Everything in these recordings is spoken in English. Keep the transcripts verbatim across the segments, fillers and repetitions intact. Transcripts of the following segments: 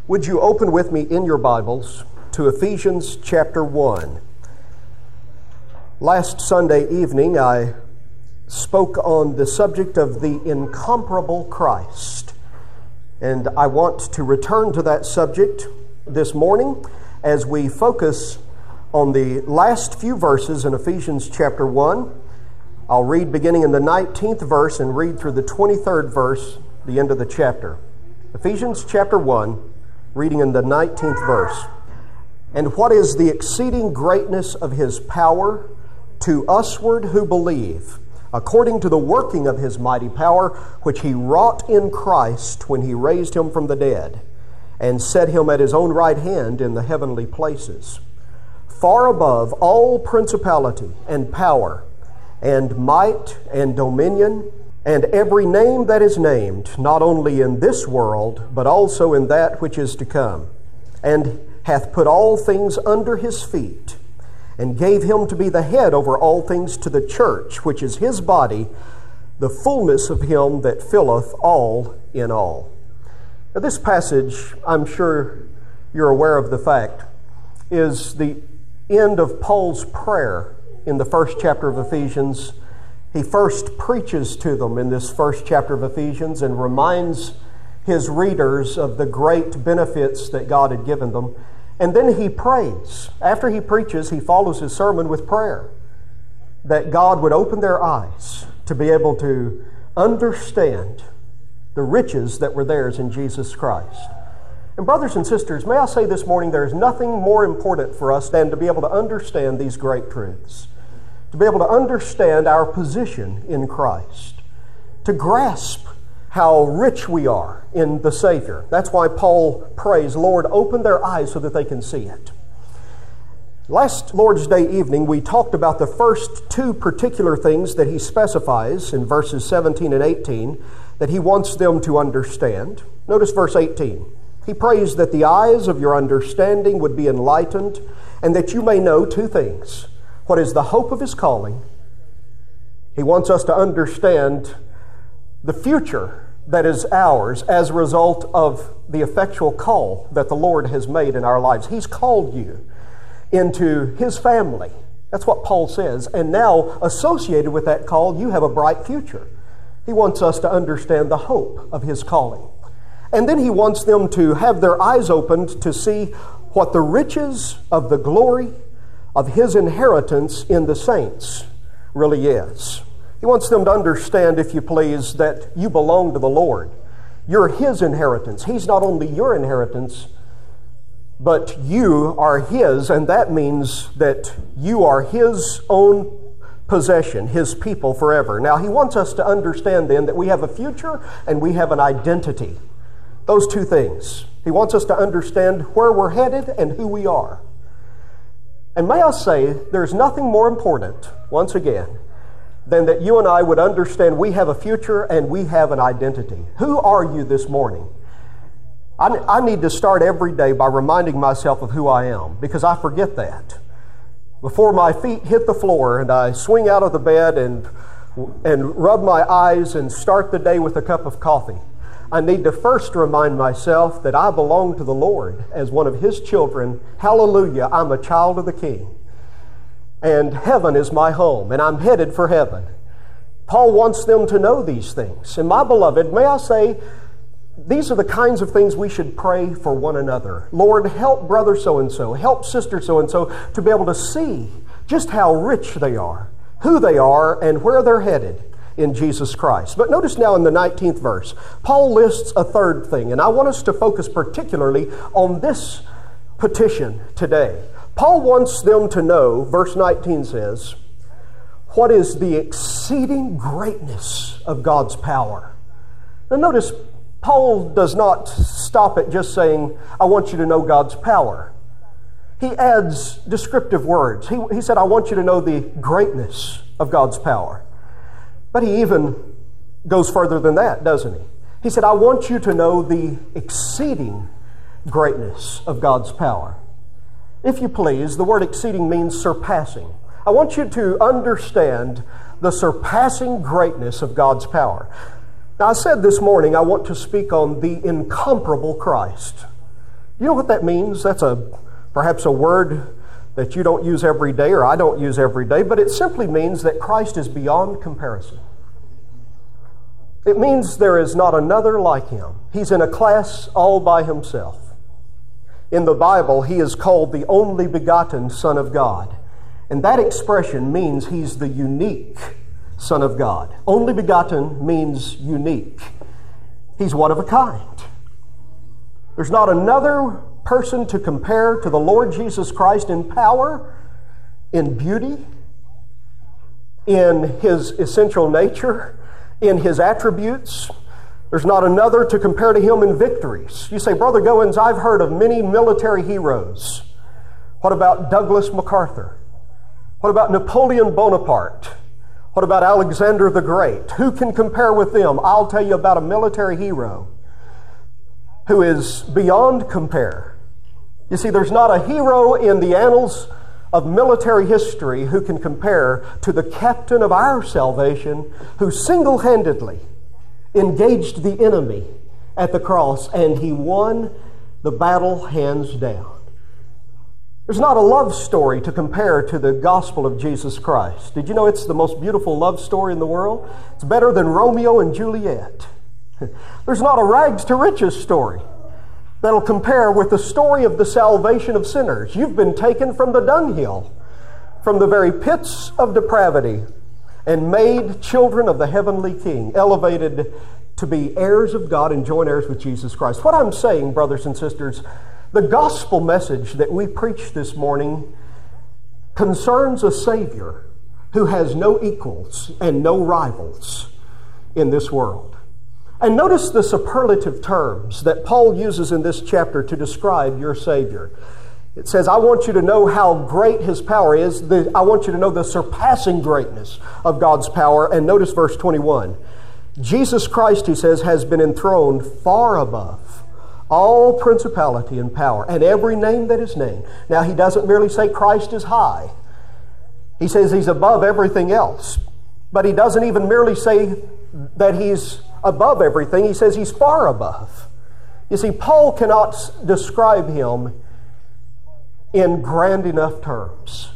Would you open with me in your Bibles to Ephesians chapter one? Last Sunday evening, I spoke on the subject of the incomparable Christ. And I want to return to that subject this morning as we focus on the last few verses in Ephesians chapter one. I'll read beginning in the nineteenth verse and read through the twenty-third verse, the end of the chapter. Ephesians chapter one, reading in the nineteenth verse. And what is the exceeding greatness of his power to usward who believe, according to the working of his mighty power, which he wrought in Christ when he raised him from the dead, and set him at his own right hand in the heavenly places, far above all principality and power, and might and dominion, and every name that is named, not only in this world, but also in that which is to come, and hath put all things under his feet, and gave him to be the head over all things to the church, which is his body, the fullness of him that filleth all in all. Now, this passage, I'm sure you're aware of the fact, is the end of Paul's prayer in the first chapter of Ephesians. He first preaches to them in this first chapter of Ephesians and reminds his readers of the great benefits that God had given them. And then he prays. After he preaches, he follows his sermon with prayer, that God would open their eyes to be able to understand the riches that were theirs in Jesus Christ. And brothers and sisters, may I say this morning, there is nothing more important for us than to be able to understand these great truths, to be able to understand our position in Christ, to grasp how rich we are in the Savior. That's why Paul prays, Lord, open their eyes so that they can see it. Last Lord's Day evening, we talked about the first two particular things that he specifies in verses seventeen and eighteen that he wants them to understand. Notice verse eighteen. He prays that the eyes of your understanding would be enlightened and that you may know two things. What is the hope of his calling? He wants us to understand the future that is ours as a result of the effectual call that the Lord has made in our lives. He's called you into his family. That's what Paul says. And now, associated with that call, you have a bright future. He wants us to understand the hope of his calling. And then he wants them to have their eyes opened to see what the riches of the glory of his inheritance in the saints really is. He wants them to understand, if you please, that you belong to the Lord. You're his inheritance. He's not only your inheritance, but you are his, and that means that you are his own possession, his people forever. Now, he wants us to understand then that we have a future and we have an identity. Those two things. He wants us to understand where we're headed and who we are. And may I say, there's nothing more important, once again, than that you and I would understand we have a future and we have an identity. Who are you this morning? I, I need to start every day by reminding myself of who I am, because I forget that. Before my feet hit the floor and I swing out of the bed and, and rub my eyes and start the day with a cup of coffee, I need to first remind myself that I belong to the Lord as one of his children. Hallelujah, I'm a child of the King. And heaven is my home, and I'm headed for heaven. Paul wants them to know these things. And my beloved, may I say, these are the kinds of things we should pray for one another. Lord, help brother so-and-so, help sister so-and-so to be able to see just how rich they are, who they are, and where they're headed in Jesus Christ. But notice now in the nineteenth verse, Paul lists a third thing, and I want us to focus particularly on this petition today. Paul wants them to know, verse nineteen says, what is the exceeding greatness of God's power. Now notice, Paul does not stop at just saying, I want you to know God's power. He adds descriptive words. He, he said, I want you to know the greatness of God's power. But he even goes further than that, doesn't he? He said, I want you to know the exceeding greatness of God's power. If you please, the word exceeding means surpassing. I want you to understand the surpassing greatness of God's power. Now, I said this morning I want to speak on the incomparable Christ. You know what that means? That's a perhaps a word that you don't use every day, or I don't use every day, but it simply means that Christ is beyond comparison. It means there is not another like him. He's in a class all by himself. In the Bible, he is called the only begotten Son of God. And that expression means he's the unique Son of God. Only begotten means unique. He's one of a kind. There's not another person to compare to the Lord Jesus Christ in power, in beauty, in his essential nature, in his attributes. There's not another to compare to him in victories. You say, Brother Goins, I've heard of many military heroes. What about Douglas MacArthur? What about Napoleon Bonaparte? What about Alexander the Great? Who can compare with them? I'll tell you about a military hero who is beyond compare. You see, there's not a hero in the annals of military history who can compare to the captain of our salvation, who single-handedly engaged the enemy at the cross, and he won the battle hands down. There's not a love story to compare to the gospel of Jesus Christ. Did you know it's the most beautiful love story in the world? It's better than Romeo and Juliet. There's not a rags to riches story that'll compare with the story of the salvation of sinners. You've been taken from the dunghill, from the very pits of depravity, and made children of the heavenly King, elevated to be heirs of God and joint heirs with Jesus Christ. What I'm saying, brothers and sisters, the gospel message that we preach this morning concerns a Savior who has no equals and no rivals in this world. And notice the superlative terms that Paul uses in this chapter to describe your Savior. It says, I want you to know how great his power is. The, I want you to know the surpassing greatness of God's power. And notice verse twenty-one. Jesus Christ, he says, has been enthroned far above all principality and power and every name that is named. Now, he doesn't merely say Christ is high. He says he's above everything else. But he doesn't even merely say that he's above everything. He says he's far above. You see, Paul cannot describe him in grand enough terms.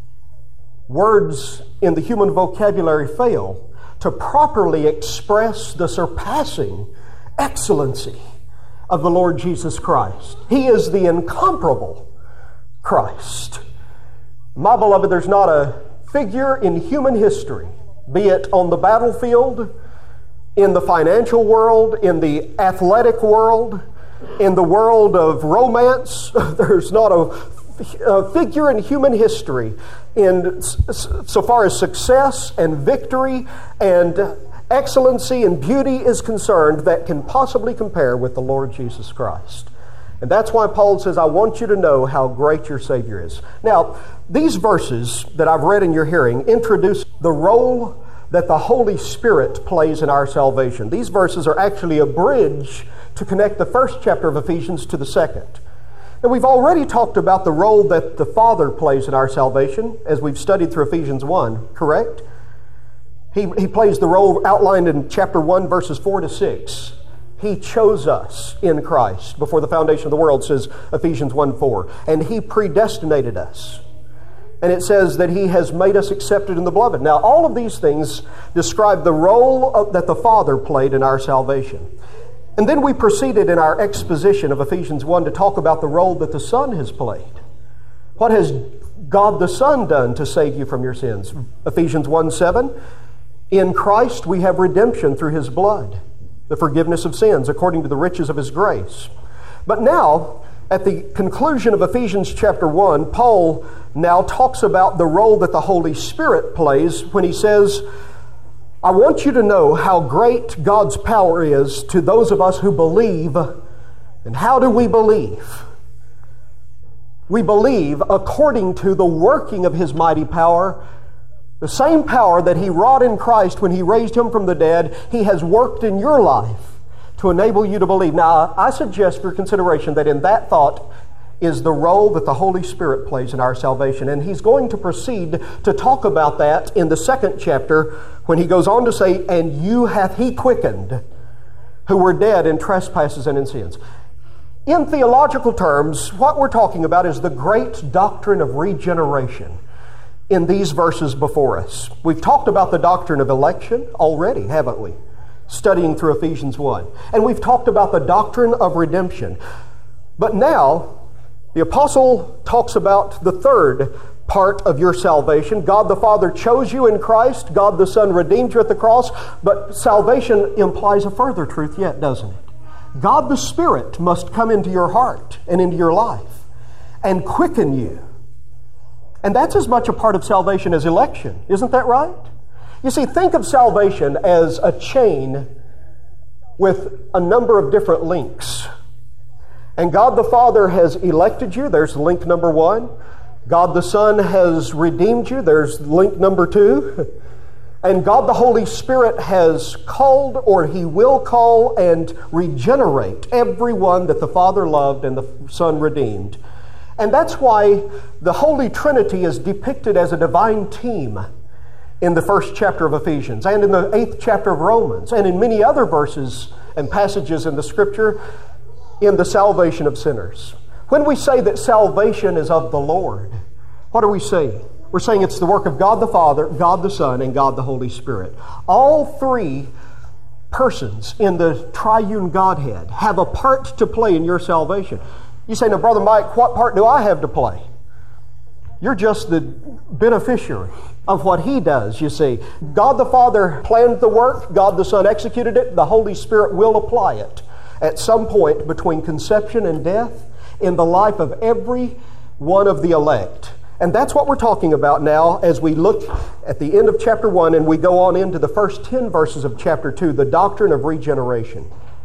Words in the human vocabulary fail to properly express the surpassing excellency of the Lord Jesus Christ. He is the incomparable Christ. My beloved, there's not a figure in human history, be it on the battlefield, in the financial world, in the athletic world, in the world of romance, there's not a A figure in human history in so far as success and victory and excellency and beauty is concerned that can possibly compare with the Lord Jesus Christ. And that's why Paul says, I want you to know how great your Savior is. Now, these verses that I've read in your hearing introduce the role that the Holy Spirit plays in our salvation. These verses are actually a bridge to connect the first chapter of Ephesians to the second. And we've already talked about the role that the Father plays in our salvation as we've studied through Ephesians one, correct? He, he plays the role outlined in chapter one, verses four to six. He chose us in Christ before the foundation of the world, says Ephesians one four. And He predestinated us. And it says that He has made us accepted in the beloved. Now, all of these things describe the role of, that the Father played in our salvation. And then we proceeded in our exposition of Ephesians one to talk about the role that the Son has played. What has God the Son done to save you from your sins? Ephesians one seven, in Christ we have redemption through His blood, the forgiveness of sins according to the riches of His grace. But now, at the conclusion of Ephesians chapter one, Paul now talks about the role that the Holy Spirit plays when he says, I want you to know how great God's power is to those of us who believe. And how do we believe? We believe according to the working of His mighty power. The same power that He wrought in Christ when He raised Him from the dead, He has worked in your life to enable you to believe. Now, I suggest for consideration that in that thought is the role that the Holy Spirit plays in our salvation. And he's going to proceed to talk about that in the second chapter when he goes on to say, and you hath He quickened who were dead in trespasses and in sins. In theological terms, what we're talking about is the great doctrine of regeneration in these verses before us. We've talked about the doctrine of election already, haven't we? Studying through Ephesians one. And we've talked about the doctrine of redemption. But now, the apostle talks about the third part of your salvation. God the Father chose you in Christ. God the Son redeemed you at the cross. But salvation implies a further truth yet, doesn't it? God the Spirit must come into your heart and into your life and quicken you. And that's as much a part of salvation as election. Isn't that right? You see, think of salvation as a chain with a number of different links. And God the Father has elected you. There's link number one. God the Son has redeemed you. There's link number two. And God the Holy Spirit has called, or He will call and regenerate everyone that the Father loved and the Son redeemed. And that's why the Holy Trinity is depicted as a divine team in the first chapter of Ephesians, and in the eighth chapter of Romans, and in many other verses and passages in the Scripture in the salvation of sinners. When we say that salvation is of the Lord, what are we saying? We're saying it's the work of God the Father, God the Son, and God the Holy Spirit. All three persons in the triune Godhead have a part to play in your salvation. You say, now, Brother Mike, what part do I have to play? You're just the beneficiary of what He does, you see. God the Father planned the work, God the Son executed it, the Holy Spirit will apply it at some point between conception and death in the life of every one of the elect. And that's what we're talking about now as we look at the end of chapter one and we go on into the first ten verses of chapter two, the doctrine of regeneration.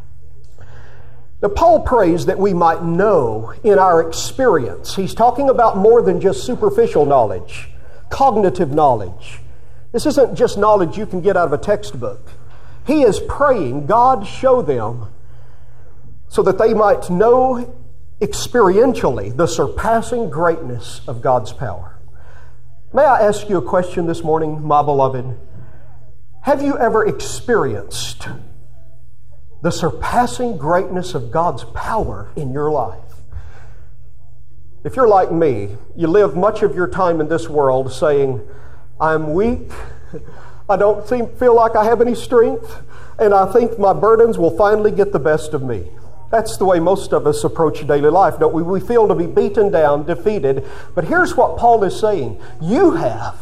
Now, Paul prays that we might know in our experience. He's talking about more than just superficial knowledge, cognitive knowledge. This isn't just knowledge you can get out of a textbook. He is praying, God, show them so that they might know experientially the surpassing greatness of God's power. May I ask you a question this morning, my beloved? Have you ever experienced the surpassing greatness of God's power in your life? If you're like me, you live much of your time in this world saying, I'm weak, I don't seem, feel like I have any strength, and I think my burdens will finally get the best of me. That's the way most of us approach daily life, don't we? We feel to be beaten down, defeated. But here's what Paul is saying. You have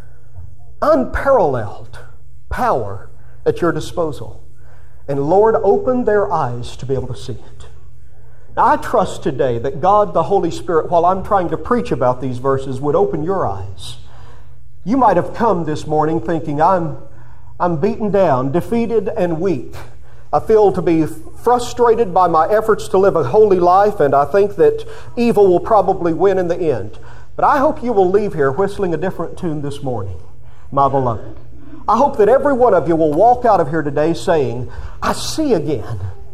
unparalleled power at your disposal. And Lord, open their eyes to be able to see it. Now, I trust today that God, the Holy Spirit, while I'm trying to preach about these verses, would open your eyes. You might have come this morning thinking, I'm, I'm beaten down, defeated, and weak. I feel to be frustrated by my efforts to live a holy life, and I think that evil will probably win in the end. But I hope you will leave here whistling a different tune this morning, my beloved. I hope that every one of you will walk out of here today saying, I see again.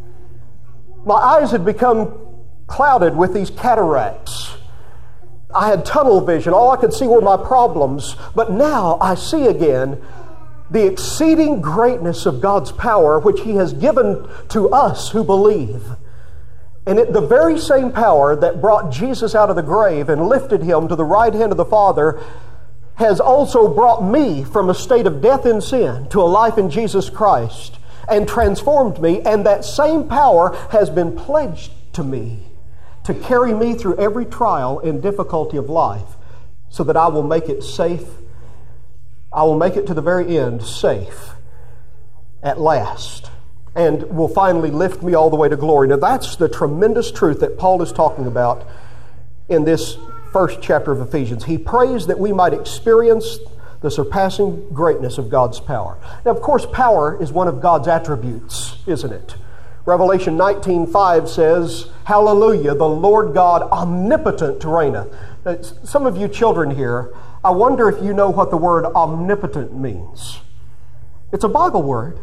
My eyes had become clouded with these cataracts. I had tunnel vision. All I could see were my problems. But now I see again the exceeding greatness of God's power, which He has given to us who believe. And it, the very same power that brought Jesus out of the grave and lifted Him to the right hand of the Father has also brought me from a state of death in sin to a life in Jesus Christ and transformed me. And that same power has been pledged to me to carry me through every trial and difficulty of life so that I will make it safe. I will make it to the very end safe at last, and will finally lift me all the way to glory. Now that's the tremendous truth that Paul is talking about in this first chapter of Ephesians. He prays that we might experience the surpassing greatness of God's power. Now, of course, power is one of God's attributes, isn't it? Revelation nineteen five says, Hallelujah, the Lord God omnipotent reigneth. Now, some of you children here, I wonder if you know what the word omnipotent means. It's a Bible word.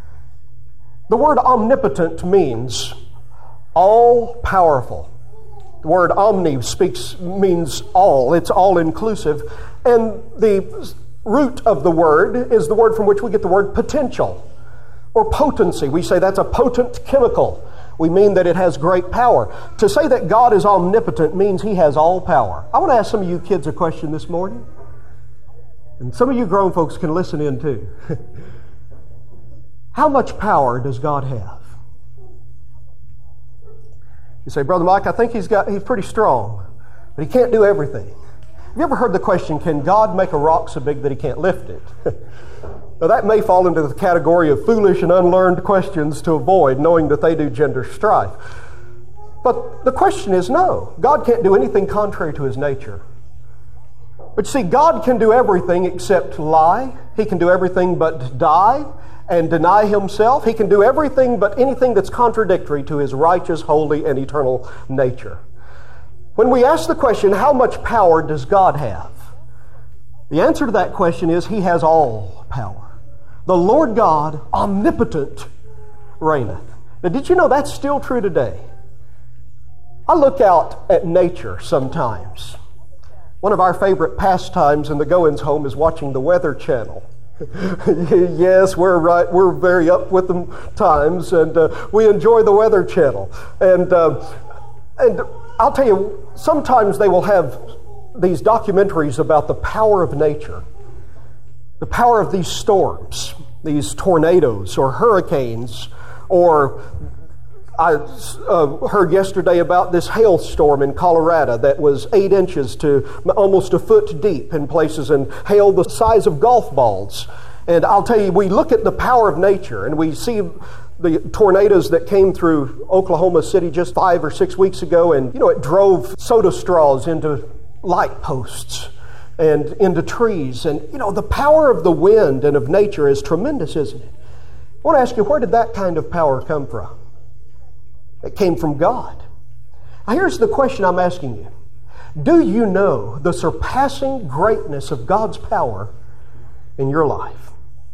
The word omnipotent means all-powerful. The word omni speaks means all. It's all-inclusive. And the root of the word is the word from which we get the word potential or potency. We say that's a potent chemical. we mean that it has great power. To say that God is omnipotent means He has all power. I want to ask some of you kids a question this morning. And some of you grown folks can listen in too. How much power does God have? You say, Brother Mike, I think he's got he's pretty strong, but He can't do everything. Have you ever heard the question, can God make a rock so big that He can't lift it? Now that may fall into the category of foolish and unlearned questions to avoid, knowing that they do gender strife. But the question is no. God can't do anything contrary to His nature. But you see, God can do everything except lie. He can do everything but die and deny Himself. He can do everything but anything that's contradictory to His righteous, holy, and eternal nature. When we ask the question, how much power does God have? The answer to that question is He has all power. The Lord God, omnipotent, reigneth. Now, did you know that's still true today? I look out at nature sometimes. One of our favorite pastimes in the Goins home is watching the Weather Channel. Yes, we're right. We're very up with the times, and uh, we enjoy the Weather Channel. And uh, and I'll tell you, sometimes they will have these documentaries about the power of nature, the power of these storms, these tornadoes or hurricanes, or I uh, heard yesterday about this hailstorm in Colorado that was eight inches to almost a foot deep in places, and hail the size of golf balls. And I'll tell you, we look at the power of nature and we see the tornadoes that came through Oklahoma City just five or six weeks ago, and you know, it drove soda straws into light posts and into trees. And you know, the power of the wind and of nature is tremendous, isn't it? I want to ask you, where did that kind of power come from? It came from God. Now here's the question I'm asking you. Do you know the surpassing greatness of God's power in your life?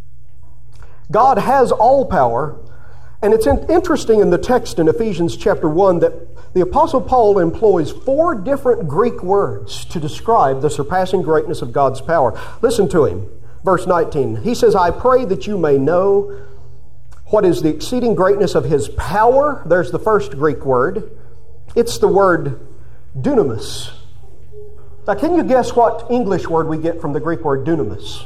God has all power, and it's interesting in the text in Ephesians chapter one that the Apostle Paul employs four different Greek words to describe the surpassing greatness of God's power. Listen to him. Verse nineteen. He says, I pray that you may know what is the exceeding greatness of His power. There's the first Greek word. It's the word dunamis. Now, can you guess what English word we get from the Greek word dunamis?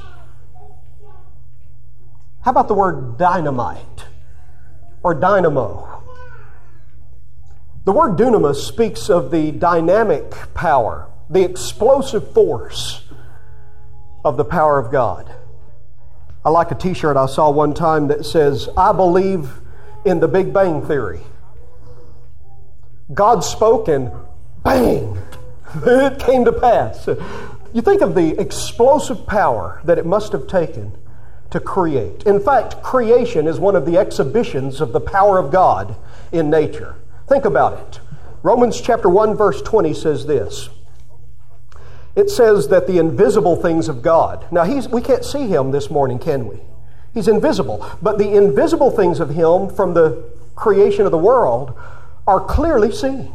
How about the word dynamite or dynamo? The word dunamis speaks of the dynamic power, the explosive force of the power of God. I like a t-shirt I saw one time that says, I believe in the Big Bang Theory. God spoke and bang, it came to pass. You think of the explosive power that it must have taken to create. In fact, creation is one of the exhibitions of the power of God in nature. Think about it. Romans chapter one verse twenty says this. It says that the invisible things of God. Now, he's, we can't see Him this morning, can we? He's invisible. But the invisible things of Him from the creation of the world are clearly seen.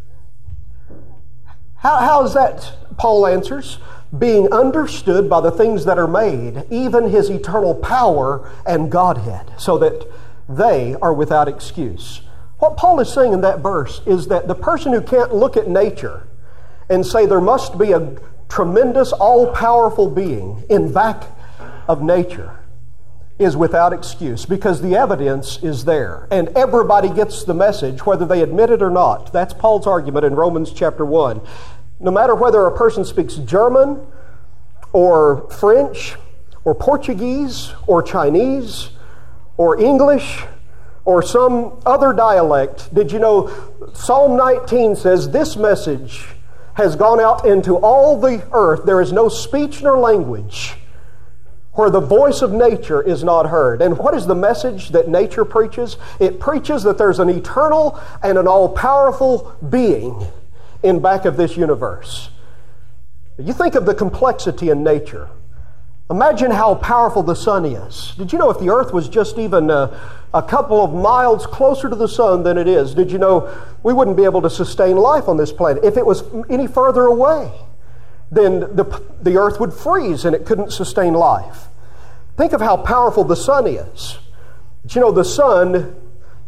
How, how is that, Paul answers? Being understood by the things that are made, even His eternal power and Godhead, so that they are without excuse. What Paul is saying in that verse is that the person who can't look at nature and say there must be a tremendous, all-powerful being in back of nature is without excuse, because the evidence is there. And everybody gets the message, whether they admit it or not. That's Paul's argument in Romans chapter one. No matter whether a person speaks German or French or Portuguese or Chinese or English or some other dialect, did you know Psalm nineteen says this message has gone out into all the earth. There is no speech nor language where the voice of nature is not heard. And what is the message that nature preaches? It preaches that there's an eternal and an all-powerful being in back of this universe. You think of the complexity in nature. Imagine how powerful the sun is. Did you know if the earth was just even a, a couple of miles closer to the sun than it is, did you know we wouldn't be able to sustain life on this planet? If it was any further away, then the, the earth would freeze and it couldn't sustain life. Think of how powerful the sun is. But you know, the sun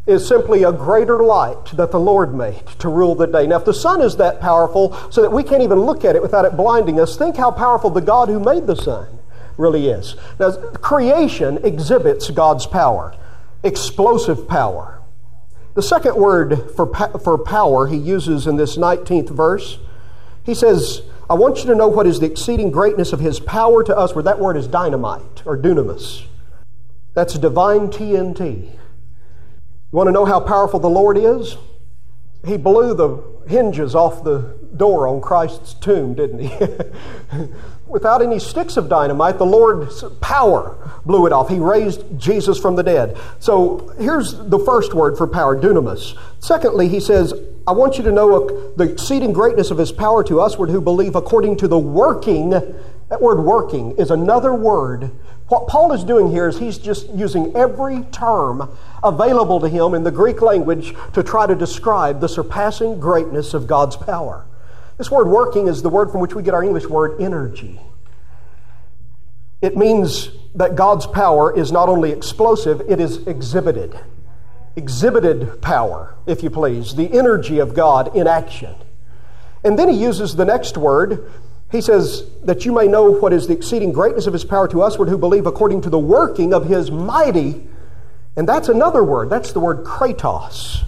is simply a greater light that the Lord made to rule the day. Now, if the sun is that powerful so that we can't even look at it without it blinding us, think how powerful the God who made the sun really is. Now, creation exhibits God's power, explosive power. The second word for, for power he uses in this nineteenth verse, he says, I want you to know what is the exceeding greatness of his power to us, where that word is dynamite or dunamis. That's divine T N T. You want to know how powerful the Lord is? He blew the hinges off the door on Christ's tomb, didn't he? Without any sticks of dynamite, the Lord's power blew it off. He raised Jesus from the dead. So here's the first word for power, dunamis. Secondly, he says, I want you to know the exceeding greatness of his power to usward who believe according to the working. That word working is another word. What Paul is doing here is he's just using every term available to him in the Greek language to try to describe the surpassing greatness of God's power. This word working is the word from which we get our English word energy. It means that God's power is not only explosive, it is exhibited. Exhibited power, if you please, the energy of God in action. And then he uses the next word. He says that you may know what is the exceeding greatness of his power to usward who believe according to the working of his mighty, and that's another word, that's the word kratos.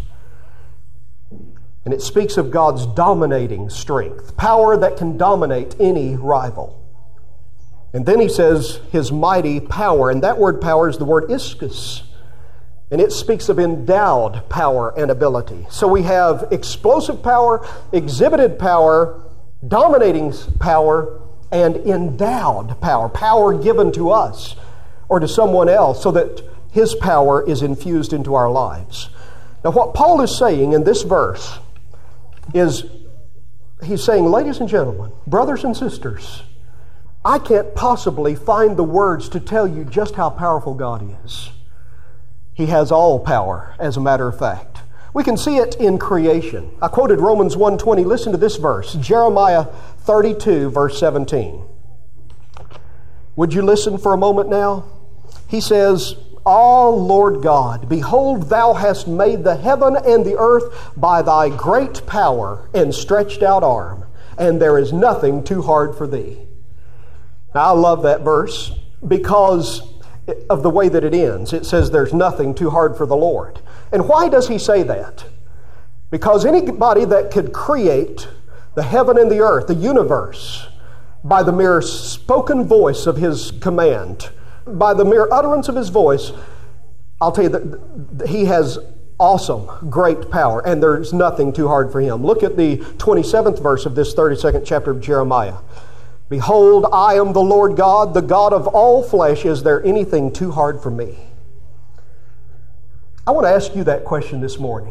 And it speaks of God's dominating strength, power that can dominate any rival. And then he says his mighty power, and that word power is the word ischus. And it speaks of endowed power and ability. So we have explosive power, exhibited power, dominating power, and endowed power. Power given to us or to someone else so that his power is infused into our lives. Now what Paul is saying in this verse is, he's saying, ladies and gentlemen, brothers and sisters, I can't possibly find the words to tell you just how powerful God is. He has all power, as a matter of fact. We can see it in creation. I quoted Romans one twenty. Listen to this verse, Jeremiah thirty-two, verse seventeen. Would you listen for a moment now? He says, Ah, Lord God, behold, thou hast made the heaven and the earth by thy great power and stretched out arm, and there is nothing too hard for thee. Now, I love that verse because of the way that it ends. It says there's nothing too hard for the Lord. And why does he say that? Because anybody that could create the heaven and the earth, the universe, by the mere spoken voice of his command, by the mere utterance of his voice, I'll tell you that he has awesome, great power, and there's nothing too hard for him. Look at the twenty-seventh verse of this thirty-second chapter of Jeremiah. Behold, I am the Lord God, the God of all flesh. Is there anything too hard for me? I want to ask you that question this morning.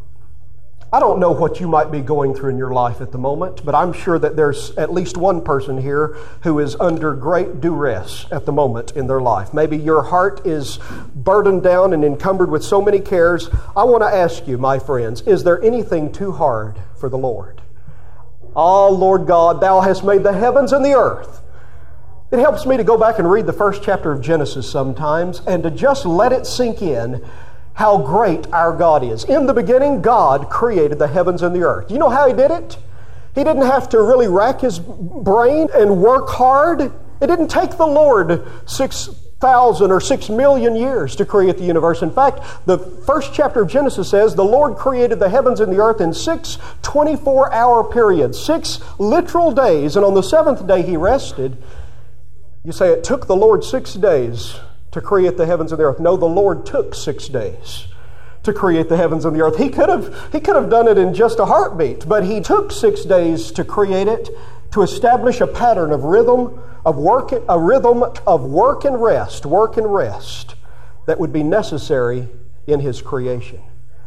I don't know what you might be going through in your life at the moment, but I'm sure that there's at least one person here who is under great duress at the moment in their life. Maybe your heart is burdened down and encumbered with so many cares. I want to ask you, my friends, is there anything too hard for the Lord? Ah, Lord God, thou hast made the heavens and the earth. It helps me to go back and read the first chapter of Genesis sometimes and to just let it sink in how great our God is. In the beginning, God created the heavens and the earth. You know how He did it? He didn't have to really rack His brain and work hard. It didn't take the Lord six thousand or six million years to create the universe. In fact, the first chapter of Genesis says the Lord created the heavens and the earth in six twenty-four hour periods, six literal days, and on the seventh day He rested. You say it took the Lord six days to create the heavens and the earth. No, the Lord took six days to create the heavens and the earth. He could have, he could have done it in just a heartbeat, but He took six days to create it, to establish a pattern of rhythm, of work, a rhythm of work and rest, work and rest that would be necessary in His creation.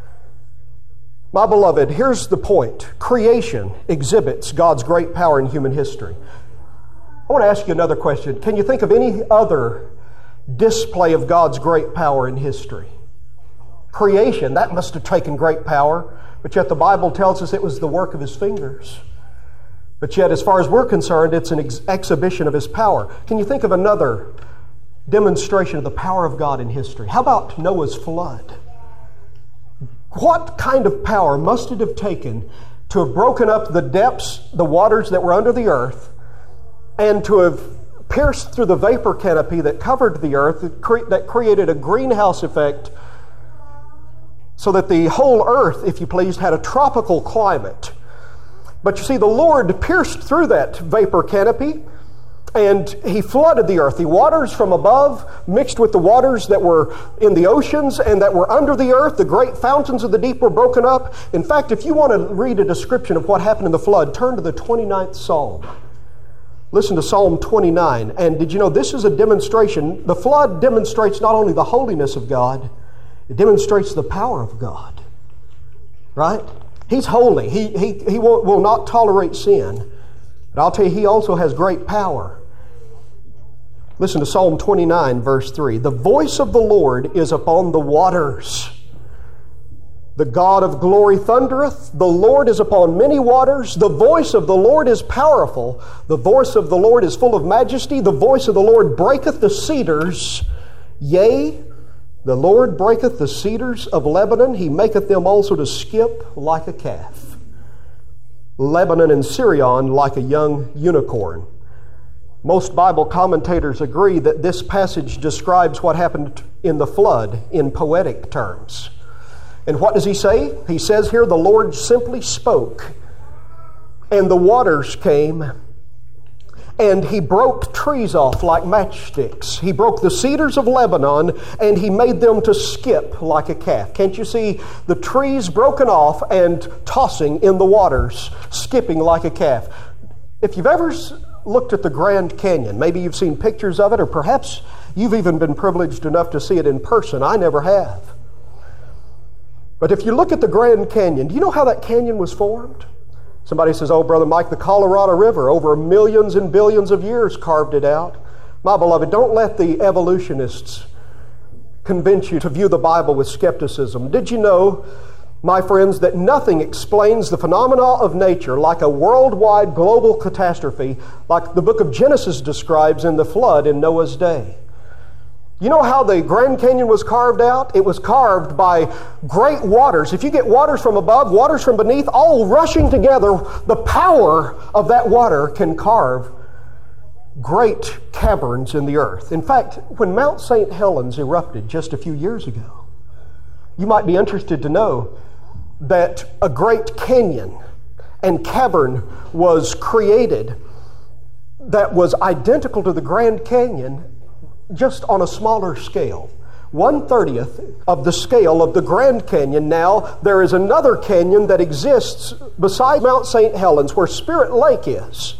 My beloved, here's the point. Creation exhibits God's great power in human history. I want to ask you another question. Can you think of any other display of God's great power in history? Creation, that must have taken great power, but yet the Bible tells us it was the work of His fingers. But yet, as far as we're concerned, it's an ex- exhibition of His power. Can you think of another demonstration of the power of God in history? How about Noah's flood? What kind of power must it have taken to have broken up the depths, the waters that were under the earth, and to have pierced through the vapor canopy that covered the earth, that created a greenhouse effect so that the whole earth, if you please, had a tropical climate. But you see, the Lord pierced through that vapor canopy and He flooded the earth. The waters from above mixed with the waters that were in the oceans and that were under the earth. The great fountains of the deep were broken up. In fact, if you want to read a description of what happened in the flood, turn to the twenty-ninth Psalm. Listen to Psalm twenty-nine. And did you know this is a demonstration? The flood demonstrates not only the holiness of God, it demonstrates the power of God. Right? He's holy. He, he, he will, will not tolerate sin. But I'll tell you, He also has great power. Listen to Psalm twenty-nine, verse three. The voice of the Lord is upon the waters. The God of glory thundereth. The Lord is upon many waters. The voice of the Lord is powerful. The voice of the Lord is full of majesty. The voice of the Lord breaketh the cedars. Yea, the Lord breaketh the cedars of Lebanon. He maketh them also to skip like a calf. Lebanon and Sirion like a young unicorn. Most Bible commentators agree that this passage describes what happened in the flood in poetic terms. And what does he say? He says here, the Lord simply spoke, and the waters came, and He broke trees off like matchsticks. He broke the cedars of Lebanon, and He made them to skip like a calf. Can't you see the trees broken off and tossing in the waters, skipping like a calf? If you've ever looked at the Grand Canyon, maybe you've seen pictures of it, or perhaps you've even been privileged enough to see it in person. I never have. But if you look at the Grand Canyon, do you know how that canyon was formed? Somebody says, oh, Brother Mike, the Colorado River, over millions and billions of years carved it out. My beloved, don't let the evolutionists convince you to view the Bible with skepticism. Did you know, my friends, that nothing explains the phenomena of nature like a worldwide global catastrophe like the book of Genesis describes in the flood in Noah's day? You know how the Grand Canyon was carved out? It was carved by great waters. If you get waters from above, waters from beneath, all rushing together, the power of that water can carve great caverns in the earth. In fact, when Mount Saint Helens erupted just a few years ago, you might be interested to know that a great canyon and cavern was created that was identical to the Grand Canyon, just on a smaller scale. one thirtieth of the scale of the Grand Canyon. Now, there is another canyon that exists beside Mount Saint Helens where Spirit Lake is.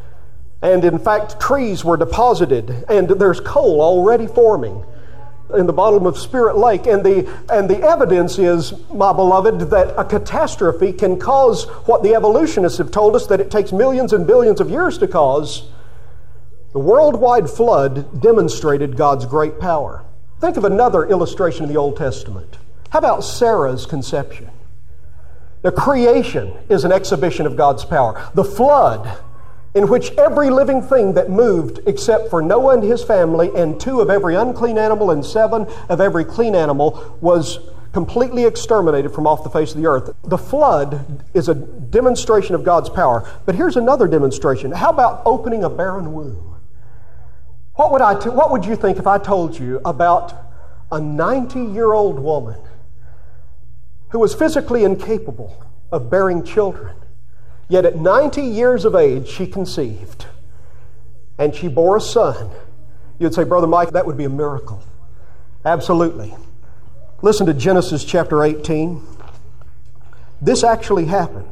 And in fact, trees were deposited, and there's coal already forming in the bottom of Spirit Lake. And the, and the evidence is, my beloved, that a catastrophe can cause what the evolutionists have told us that it takes millions and billions of years to cause. The worldwide flood demonstrated God's great power. Think of another illustration in the Old Testament. How about Sarah's conception? The creation is an exhibition of God's power. The flood, in which every living thing that moved except for Noah and his family, and two of every unclean animal and seven of every clean animal, was completely exterminated from off the face of the earth. The flood is a demonstration of God's power. But here's another demonstration. How about opening a barren womb? What would I? T- what would you think if I told you about a ninety-year-old woman who was physically incapable of bearing children, yet at ninety years of age she conceived, and she bore a son? You'd say, Brother Mike, that would be a miracle. Absolutely. Listen to Genesis chapter eighteen. This actually happened.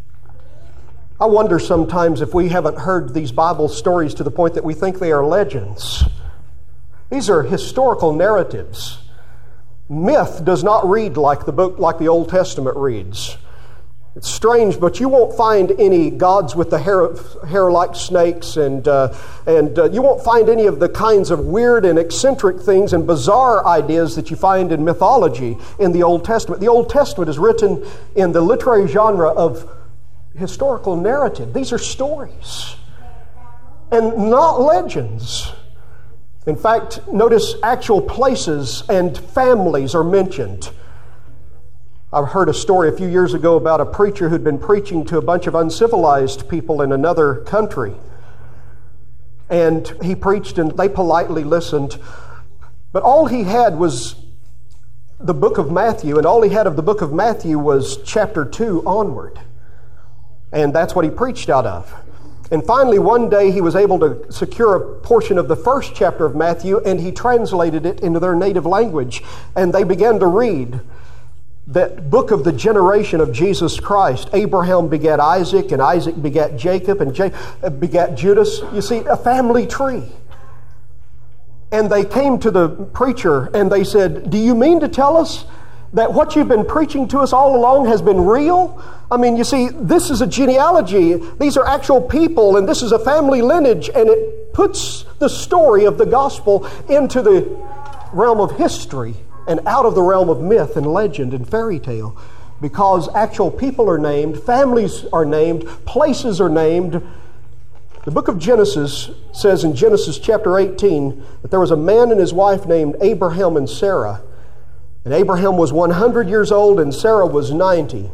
I wonder sometimes if we haven't heard these Bible stories to the point that we think they are legends. These are historical narratives. Myth does not read like the book, like the Old Testament reads. It's strange, but you won't find any gods with the hair, hair like snakes, and uh, and uh, you won't find any of the kinds of weird and eccentric things and bizarre ideas that you find in mythology in the Old Testament. The Old Testament is written in the literary genre of historical narrative. These are stories and not legends. In fact, notice actual places and families are mentioned. I've heard a story a few years ago about a preacher who'd been preaching to a bunch of uncivilized people in another country. And he preached and they politely listened. But all he had was the book of Matthew, and all he had of the book of Matthew was chapter two onward. And that's what he preached out of. And finally, one day he was able to secure a portion of the first chapter of Matthew, and he translated it into their native language. And they began to read that book of the generation of Jesus Christ. Abraham begat Isaac, and Isaac begat Jacob, and Jacob begat Judas. You see, a family tree. And they came to the preacher and they said, "Do you mean to tell us that what you've been preaching to us all along has been real? I mean, you see, this is a genealogy. These are actual people, and this is a family lineage, and it puts the story of the gospel into the realm of history and out of the realm of myth and legend and fairy tale, because actual people are named, families are named, places are named." The book of Genesis says in Genesis chapter eighteen that there was a man and his wife named Abraham and Sarah. And Abraham was one hundred years old and Sarah was ninety.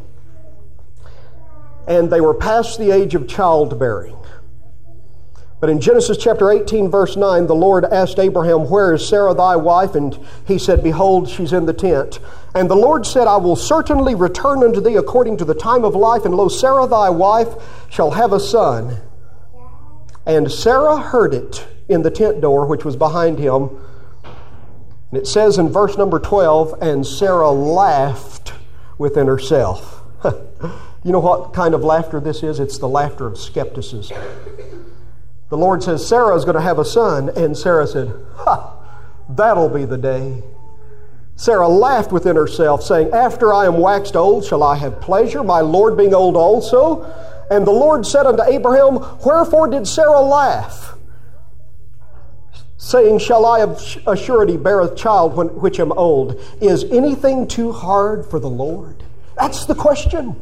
And they were past the age of childbearing. But in Genesis chapter eighteen, verse nine, the Lord asked Abraham, "Where is Sarah thy wife?" And he said, "Behold, she's in the tent." And the Lord said, "I will certainly return unto thee according to the time of life, and lo, Sarah thy wife shall have a son." And Sarah heard it in the tent door, which was behind him. And it says in verse number twelve, and Sarah laughed within herself. You know what kind of laughter this is? It's the laughter of skepticism. The Lord says, Sarah is going to have a son. And Sarah said, "Ha, that'll be the day." Sarah laughed within herself, saying, "After I am waxed old, shall I have pleasure, my Lord being old also?" And the Lord said unto Abraham, "Wherefore did Sarah laugh? Saying, shall I of a surety bear a child when, which am old? Is anything too hard for the Lord?" That's the question.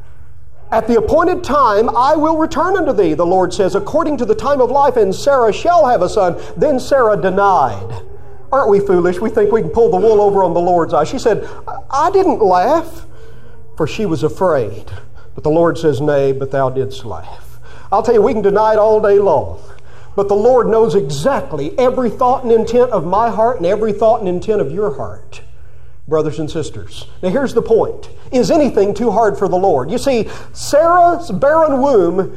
"At the appointed time I will return unto thee," the Lord says, "according to the time of life, and Sarah shall have a son." Then Sarah denied. Aren't we foolish? We think we can pull the wool over on the Lord's eyes. She said, "I didn't laugh," for she was afraid. But the Lord says, "Nay, but thou didst laugh." I'll tell you, we can deny it all day long. But the Lord knows exactly every thought and intent of my heart and every thought and intent of your heart, brothers and sisters. Now here's the point. Is anything too hard for the Lord? You see, Sarah's barren womb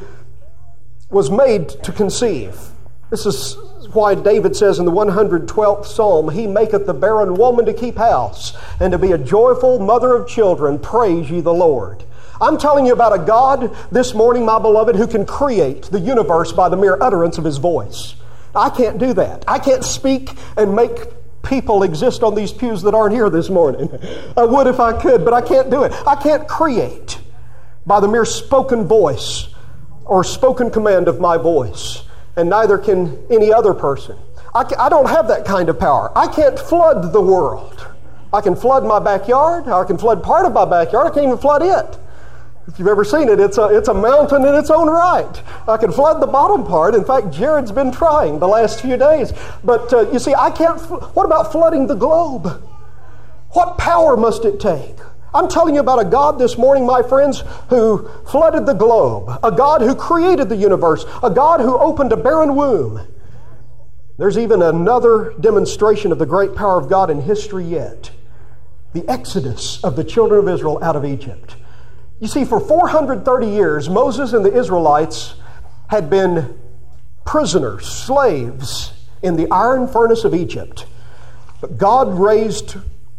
was made to conceive. This is why David says in the one hundred twelfth Psalm, "He maketh the barren woman to keep house, and to be a joyful mother of children. Praise ye the Lord." I'm telling you about a God this morning, my beloved, who can create the universe by the mere utterance of His voice. I can't do that. I can't speak and make people exist on these pews that aren't here this morning. I would if I could, but I can't do it. I can't create by the mere spoken voice or spoken command of my voice, and neither can any other person. I, can, I don't have that kind of power. I can't flood the world. I can flood my backyard, or I can flood part of my backyard. I can't even flood it. If you've ever seen it, it's a, it's a mountain in its own right. I can flood the bottom part. In fact, Jared's been trying the last few days. But uh, you see, I can't. What about flooding the globe? What power must it take? I'm telling you about a God this morning, my friends, who flooded the globe. A God who created the universe. A God who opened a barren womb. There's even another demonstration of the great power of God in history yet. The exodus of the children of Israel out of Egypt. You see, for four hundred thirty years, Moses and the Israelites had been prisoners, slaves, in the iron furnace of Egypt. But God raised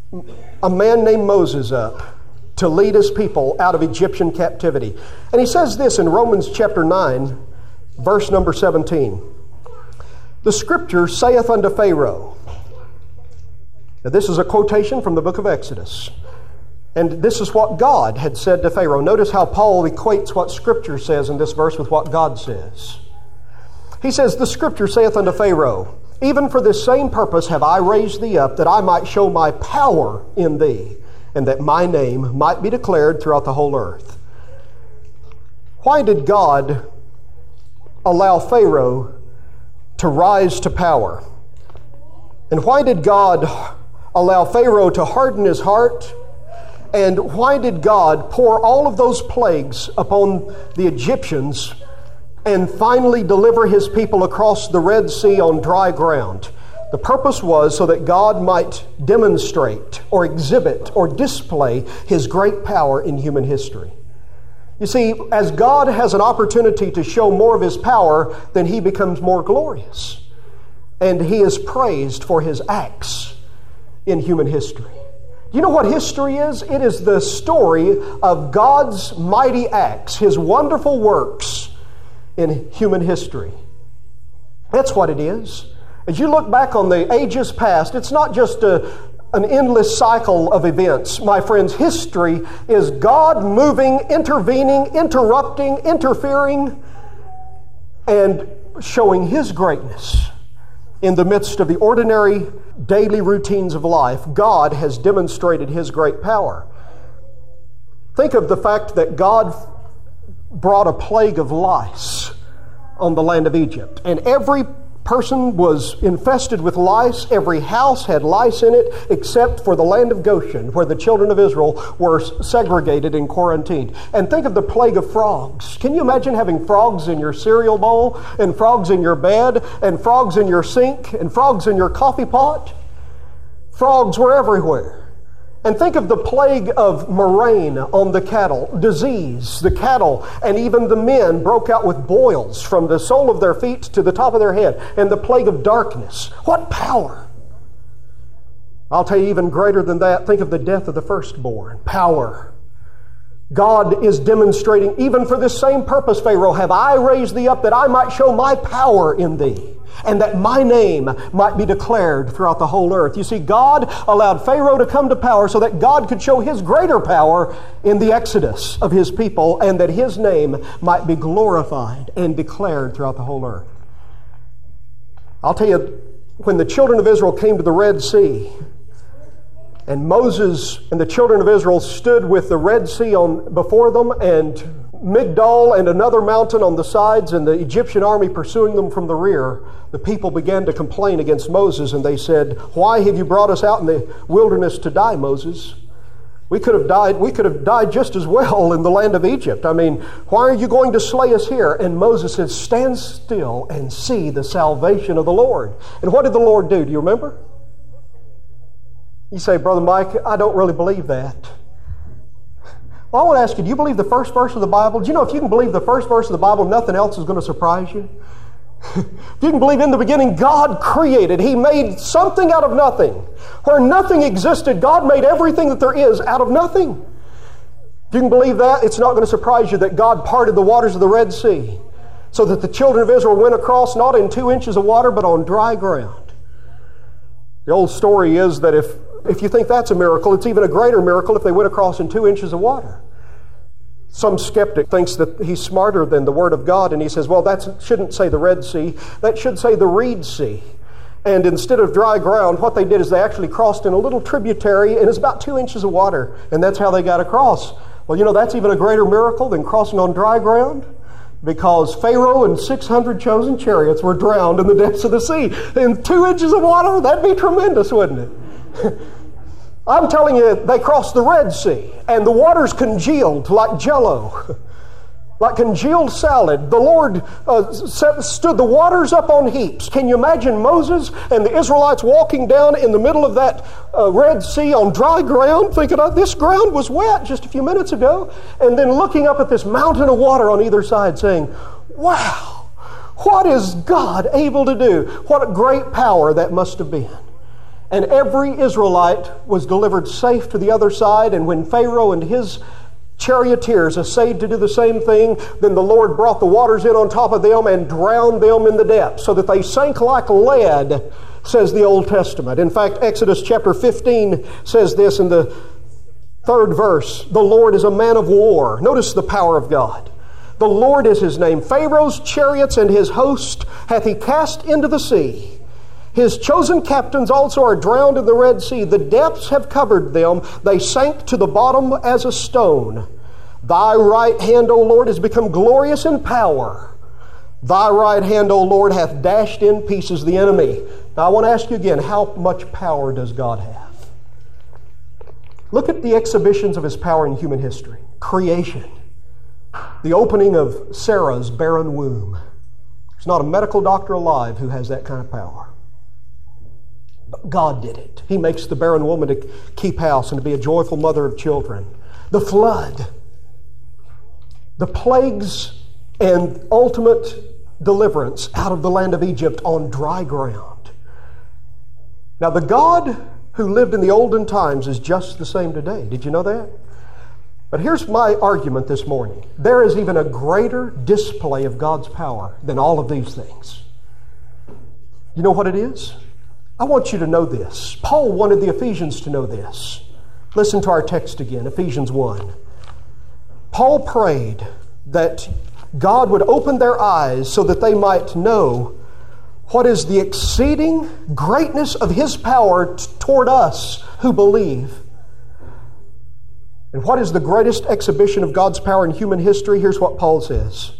a man named Moses up to lead His people out of Egyptian captivity. And he says this in Romans chapter nine, verse number seventeen. "The Scripture saith unto Pharaoh." Now this is a quotation from the book of Exodus. And this is what God had said to Pharaoh. Notice how Paul equates what Scripture says in this verse with what God says. He says, "The Scripture saith unto Pharaoh, Even for this same purpose have I raised thee up, that I might show my power in thee, and that my name might be declared throughout the whole earth." Why did God allow Pharaoh to rise to power? And why did God allow Pharaoh to harden his heart And why did God pour all of those plagues upon the Egyptians and finally deliver His people across the Red Sea on dry ground? The purpose was so that God might demonstrate or exhibit or display His great power in human history. You see, as God has an opportunity to show more of His power, then He becomes more glorious. And He is praised for His acts in human history. Do you know what history is? It is the story of God's mighty acts, His wonderful works in human history. That's what it is. As you look back on the ages past, it's not just a, an endless cycle of events. My friends, history is God moving, intervening, interrupting, interfering, and showing His greatness. In the midst of the ordinary daily routines of life, God has demonstrated His great power. Think of the fact that God brought a plague of lice on the land of Egypt, and every person was infested with lice. Every house had lice in it except for the land of Goshen, where the children of Israel were segregated and quarantined. And think of the plague of frogs. Can you imagine having frogs in your cereal bowl, and frogs in your bed, and frogs in your sink, and frogs in your coffee pot? Frogs were everywhere. And think of the plague of murrain on the cattle, disease. The cattle and even the men broke out with boils from the sole of their feet to the top of their head. And the plague of darkness. What power! I'll tell you even greater than that. Think of the death of the firstborn. Power. God is demonstrating, even for this same purpose, Pharaoh, have I raised thee up that I might show my power in thee, and that my name might be declared throughout the whole earth. You see, God allowed Pharaoh to come to power so that God could show His greater power in the exodus of His people, and that His name might be glorified and declared throughout the whole earth. I'll tell you, when the children of Israel came to the Red Sea, and Moses and the children of Israel stood with the Red Sea on before them, and Migdol and another mountain on the sides, and the Egyptian army pursuing them from the rear, the people began to complain against Moses, and they said, "Why have you brought us out in the wilderness to die, Moses? We could have died, we could have died just as well in the land of Egypt. I mean, why are you going to slay us here?" And Moses said, "Stand still and see the salvation of the Lord." And what did the Lord do? Do you remember? You say, "Brother Mike, I don't really believe that." Well, I want to ask you, do you believe the first verse of the Bible? Do you know if you can believe the first verse of the Bible, nothing else is going to surprise you? If you can believe in the beginning, God created. He made something out of nothing. Where nothing existed, God made everything that there is out of nothing. If you can believe that, it's not going to surprise you that God parted the waters of the Red Sea so that the children of Israel went across not in two inches of water, but on dry ground. The old story is that if If you think that's a miracle, it's even a greater miracle if they went across in two inches of water. Some skeptic thinks that he's smarter than the Word of God, and he says, well, that shouldn't say the Red Sea, that should say the Reed Sea. And instead of dry ground, what they did is they actually crossed in a little tributary, and it's about two inches of water, and that's how they got across. Well, you know, that's even a greater miracle than crossing on dry ground, because Pharaoh and six hundred chosen chariots were drowned in the depths of the sea. In two inches of water, that'd be tremendous, wouldn't it? I'm telling you, they crossed the Red Sea, and the waters congealed like Jell-O, like congealed salad. The Lord uh, set, stood the waters up on heaps. Can you imagine Moses and the Israelites walking down in the middle of that uh, Red Sea on dry ground, thinking, oh, this ground was wet just a few minutes ago, and then looking up at this mountain of water on either side saying, wow, what is God able to do? What a great power that must have been. And every Israelite was delivered safe to the other side. And when Pharaoh and his charioteers essayed to do the same thing, then the Lord brought the waters in on top of them and drowned them in the depths, so that they sank like lead, says the Old Testament. In fact, Exodus chapter fifteen says this in the third verse, "The Lord is a man of war." Notice the power of God. "The Lord is His name. Pharaoh's chariots and his host hath He cast into the sea. His chosen captains also are drowned in the Red Sea. The depths have covered them. They sank to the bottom as a stone. Thy right hand, O Lord, has become glorious in power. Thy right hand, O Lord, hath dashed in pieces the enemy." Now I want to ask you again, how much power does God have? Look at the exhibitions of His power in human history. Creation. The opening of Sarah's barren womb. There's not a medical doctor alive who has that kind of power. But God did it. He makes the barren woman to keep house and to be a joyful mother of children. The flood. The plagues and ultimate deliverance out of the land of Egypt on dry ground. Now, the God who lived in the olden times is just the same today. Did you know that? But here's my argument this morning. There is even a greater display of God's power than all of these things. You know what it is? I want you to know this. Paul wanted the Ephesians to know this. Listen to our text again, Ephesians one. Paul prayed that God would open their eyes so that they might know what is the exceeding greatness of His power t- toward us who believe. And what is the greatest exhibition of God's power in human history? Here's what Paul says.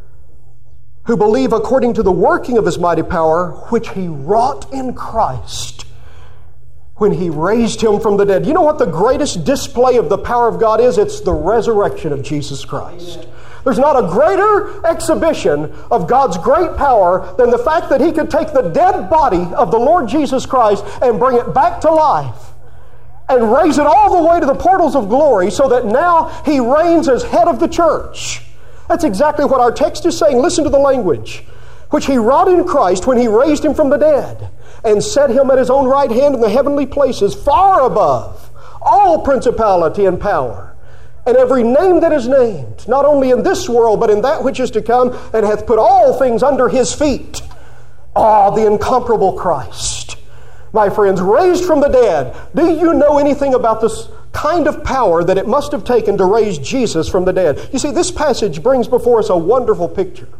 Who believe according to the working of His mighty power, which He wrought in Christ when He raised Him from the dead. You know what the greatest display of the power of God is? It's the resurrection of Jesus Christ. There's not a greater exhibition of God's great power than the fact that He could take the dead body of the Lord Jesus Christ and bring it back to life and raise it all the way to the portals of glory so that now He reigns as head of the church. That's exactly what our text is saying. Listen to the language. Which He wrought in Christ when He raised Him from the dead and set Him at His own right hand in the heavenly places, far above all principality and power, and every name that is named, not only in this world, but in that which is to come, and hath put all things under His feet. Ah, the incomparable Christ. My friends, raised from the dead. Do you know anything about this kind of power that it must have taken to raise Jesus from the dead? You see, this passage brings before us a wonderful picture.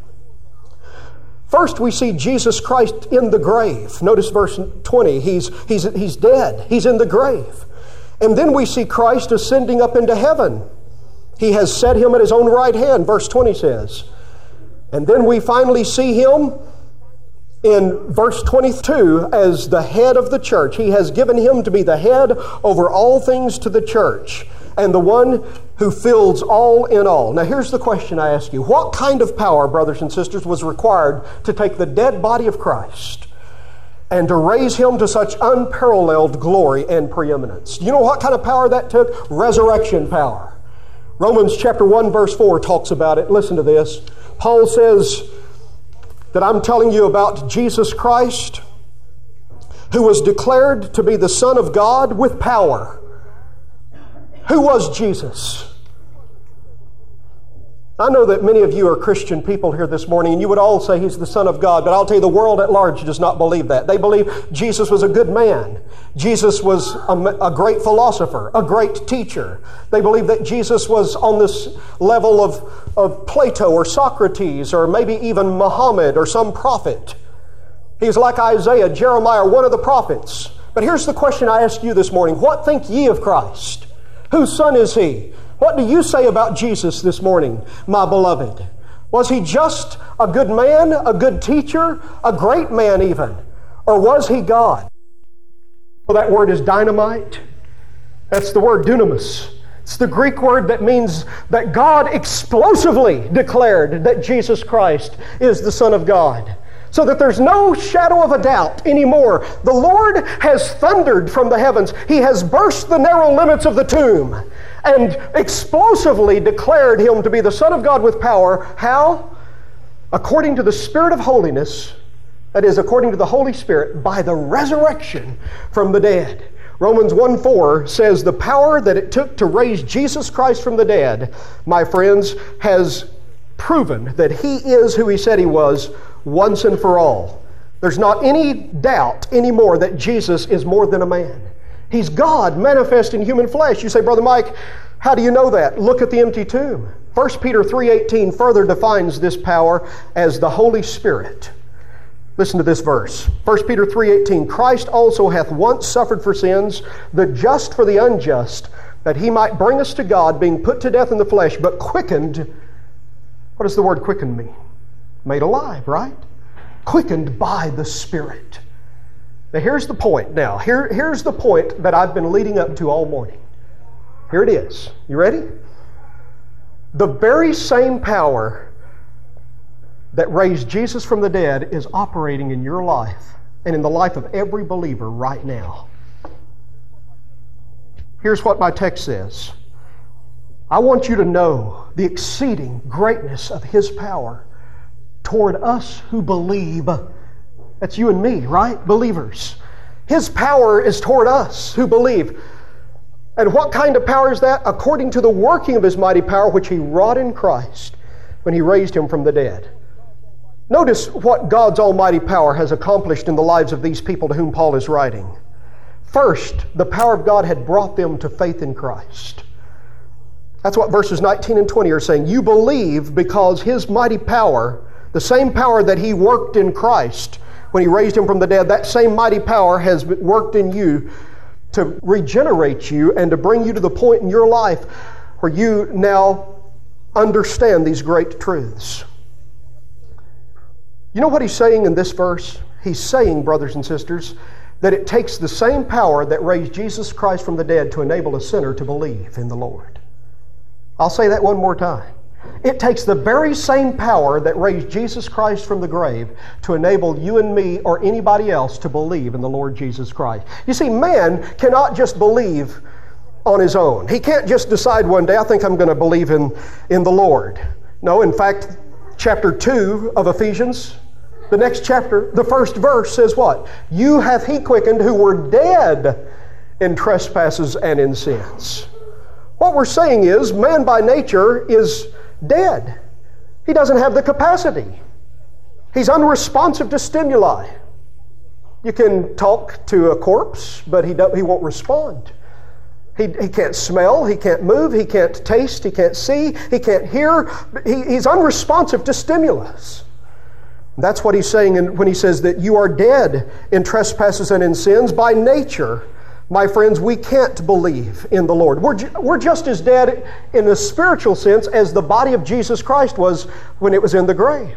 First, we see Jesus Christ in the grave. Notice verse twenty. He's, he's, he's dead. He's in the grave. And then we see Christ ascending up into heaven. He has set Him at His own right hand, verse twenty says. And then we finally see Him in verse twenty-two as the head of the church. He has given Him to be the head over all things to the church, and the one who fills all in all. Now here's the question I ask you. What kind of power, brothers and sisters, was required to take the dead body of Christ and to raise Him to such unparalleled glory and preeminence? You know what kind of power that took? Resurrection power. Romans chapter one verse four talks about it. Listen to this. Paul says that I'm telling you about Jesus Christ, who was declared to be the Son of God with power. Who was Jesus? I know that many of you are Christian people here this morning, and you would all say He's the Son of God, but I'll tell you the world at large does not believe that. They believe Jesus was a good man. Jesus was a, a great philosopher, a great teacher. They believe that Jesus was on this level of, of Plato or Socrates or maybe even Muhammad or some prophet. He's like Isaiah, Jeremiah, one of the prophets. But here's the question I ask you this morning. What think ye of Christ? Whose son is He? What do you say about Jesus this morning, my beloved? Was He just a good man, a good teacher, a great man even? Or was He God? Well, that word is dynamite. That's the word dunamis. It's the Greek word that means that God explosively declared that Jesus Christ is the Son of God. So that there's no shadow of a doubt anymore. The Lord has thundered from the heavens. He has burst the narrow limits of the tomb and explosively declared Him to be the Son of God with power. How? According to the Spirit of holiness, that is, according to the Holy Spirit, by the resurrection from the dead. Romans one four says the power that it took to raise Jesus Christ from the dead, my friends, has proven that He is who He said He was once and for all. There's not any doubt anymore that Jesus is more than a man. He's God manifest in human flesh. You say, Brother Mike, how do you know that? Look at the empty tomb. First Peter three eighteen further defines this power as the Holy Spirit. Listen to this verse. First Peter three eighteen, Christ also hath once suffered for sins, the just for the unjust, that He might bring us to God, being put to death in the flesh, but quickened. What does the word quickened mean? Made alive, right? Quickened by the Spirit. Now here's the point. Now, here, here's the point that I've been leading up to all morning. Here it is. You ready? The very same power that raised Jesus from the dead is operating in your life and in the life of every believer right now. Here's what my text says. I want you to know the exceeding greatness of His power toward us who believe. That's you and me, right? Believers. His power is toward us who believe. And what kind of power is that? According to the working of His mighty power, which He wrought in Christ when He raised Him from the dead. Notice what God's almighty power has accomplished in the lives of these people to whom Paul is writing. First, the power of God had brought them to faith in Christ. That's what verses nineteen and twenty are saying. You believe because His mighty power, the same power that He worked in Christ when He raised Him from the dead, that same mighty power has worked in you to regenerate you and to bring you to the point in your life where you now understand these great truths. You know what he's saying in this verse? He's saying, brothers and sisters, that it takes the same power that raised Jesus Christ from the dead to enable a sinner to believe in the Lord. I'll say that one more time. It takes the very same power that raised Jesus Christ from the grave to enable you and me or anybody else to believe in the Lord Jesus Christ. You see, man cannot just believe on his own. He can't just decide one day, I think I'm going to believe in, in the Lord. No, in fact, chapter two of Ephesians, the next chapter, the first verse says what? You hath He quickened who were dead in trespasses and in sins. What we're saying is, man by nature is dead. He doesn't have the capacity. He's unresponsive to stimuli. You can talk to a corpse, but he, don't, he won't respond. He, he can't smell, he can't move, he can't taste, he can't see, he can't hear. He, he's unresponsive to stimulus. That's what he's saying when he says that you are dead in trespasses and in sins. By nature, my friends, we can't believe in the Lord. We're, ju- we're just as dead in a spiritual sense as the body of Jesus Christ was when it was in the grave.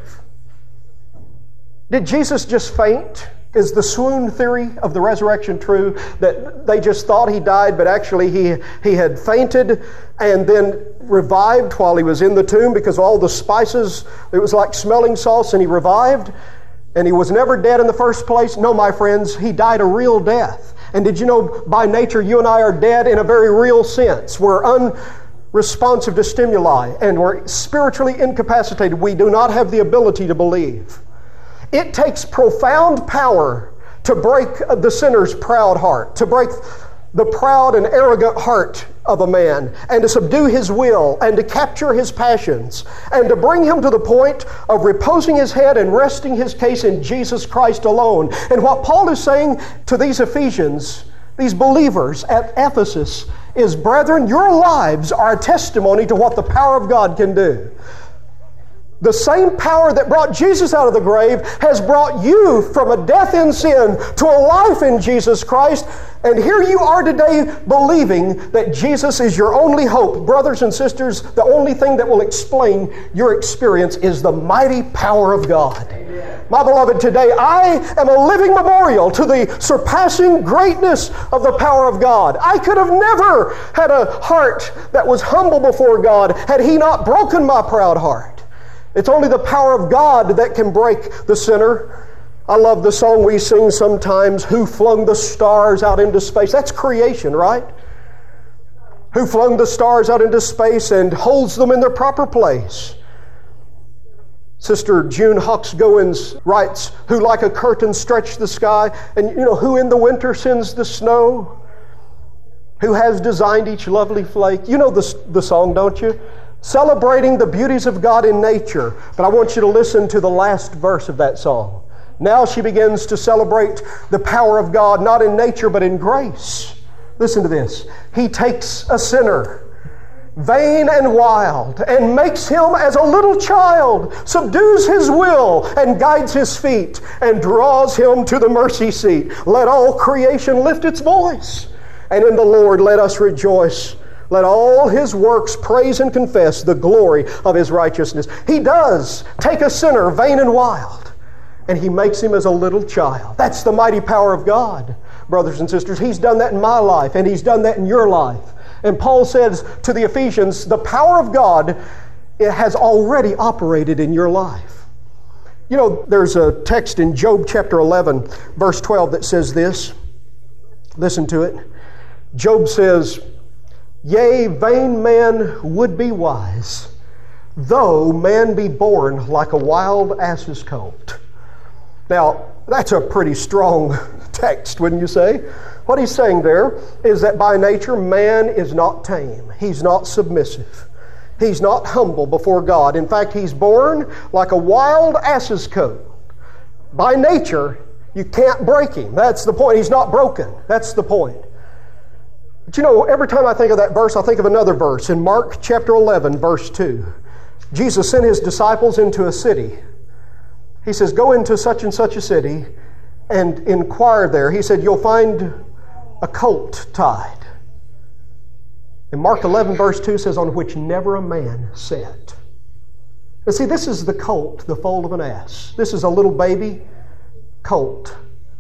Did Jesus just faint? Is the swoon theory of the resurrection true? That they just thought He died, but actually he, he had fainted and then revived while He was in the tomb because all the spices, it was like smelling salts, and He revived, and He was never dead in the first place? No, my friends, He died a real death. And did you know, by nature, you and I are dead in a very real sense. We're unresponsive to stimuli, and we're spiritually incapacitated. We do not have the ability to believe. It takes profound power to break the sinner's proud heart, to break the proud and arrogant heart of a man, and to subdue his will, and to capture his passions, and to bring him to the point of reposing his head and resting his case in Jesus Christ alone. And what Paul is saying to these Ephesians, these believers at Ephesus, is, brethren, your lives are a testimony to what the power of God can do. The same power that brought Jesus out of the grave has brought you from a death in sin to a life in Jesus Christ. And here you are today believing that Jesus is your only hope. Brothers and sisters, the only thing that will explain your experience is the mighty power of God. Amen. My beloved, today I am a living memorial to the surpassing greatness of the power of God. I could have never had a heart that was humble before God had He not broken my proud heart. It's only the power of God that can break the sinner. I love the song we sing sometimes, Who Flung the Stars Out into Space? That's creation, right? Who flung the stars out into space and holds them in their proper place. Sister June Hawks Goins writes, Who like a curtain stretched the sky, and you know, who in the winter sends the snow? Who has designed each lovely flake? You know the, the song, don't you? Celebrating the beauties of God in nature. But I want you to listen to the last verse of that song. Now she begins to celebrate the power of God, not in nature, but in grace. Listen to this. He takes a sinner, vain and wild, and makes him as a little child, subdues his will, and guides his feet, and draws him to the mercy seat. Let all creation lift its voice, and in the Lord let us rejoice. Let all His works praise and confess the glory of His righteousness. He does take a sinner, vain and wild, and He makes him as a little child. That's the mighty power of God, brothers and sisters. He's done that in my life, and He's done that in your life. And Paul says to the Ephesians, the power of God, it has already operated in your life. You know, there's a text in Job chapter eleven, verse twelve that says this. Listen to it. Job says, yea, vain man would be wise, though man be born like a wild ass's colt. Now, that's a pretty strong text, wouldn't you say? What he's saying there is that by nature, man is not tame. He's not submissive. He's not humble before God. In fact, he's born like a wild ass's coat. By nature, you can't break him. That's the point. He's not broken. That's the point. But you know, every time I think of that verse, I think of another verse. In Mark chapter eleven, verse two, Jesus sent his disciples into a city. He says, go into such and such a city and inquire there. He said, you'll find a colt tied. And Mark eleven verse two says, on which never a man sat. But see, this is the colt, the foal of an ass. This is a little baby colt.